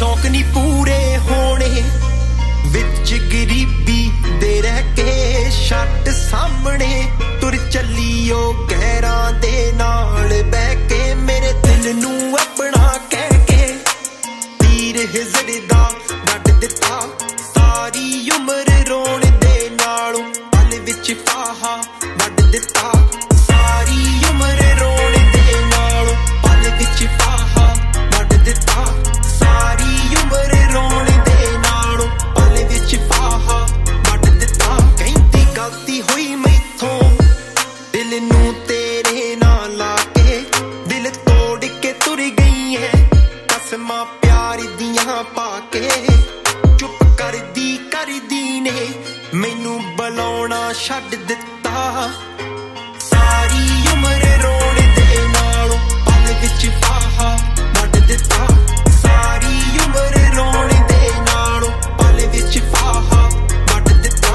शौक नहीं पूरे होने विच गरीबी दे रह के छट सामने तुर चलियो गैरां दे नाल बह के मेरे दिल नू अपना कह के तीर हिजर दा वड दिता सारी उम्र रोण दे नालों पल विच फाहा वड दिता सारी उम्र रोण दे नालों पल विच फाहा वड दिता सारी उम्र रोण दे नालों पल विच फाहा वड दिता कहंदी गलती हुई मैथों दिल नू तेरे नाल लाके दिल तोड़ के तुर गई है कसमां प्यार दियां पाके चुप करदी ने मैनू बुलाउणा छड्ड दिता सारी उम्र रोण दे नालों पल विच फाहा वड दिता सारी उम्र रोण दे नालों पल विच फाहा वड दिता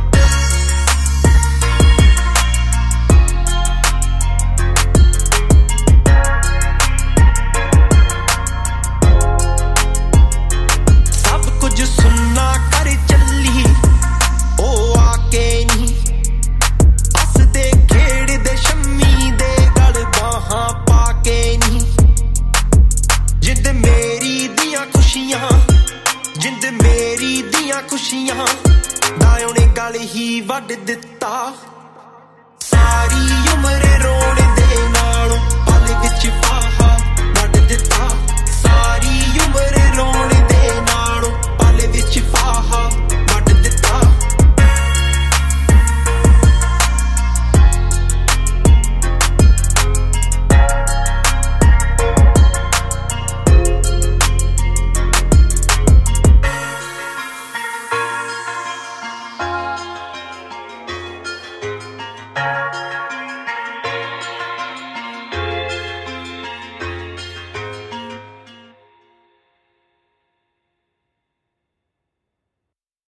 सब कुछ सुनना कर चली ओ आके नहीं हसदे खेड़दे शम्मी दे गल बाहां पाके नहीं जिंद मेरी दियां खुशियां दायों ने गल ही वड दिता सारी उम्र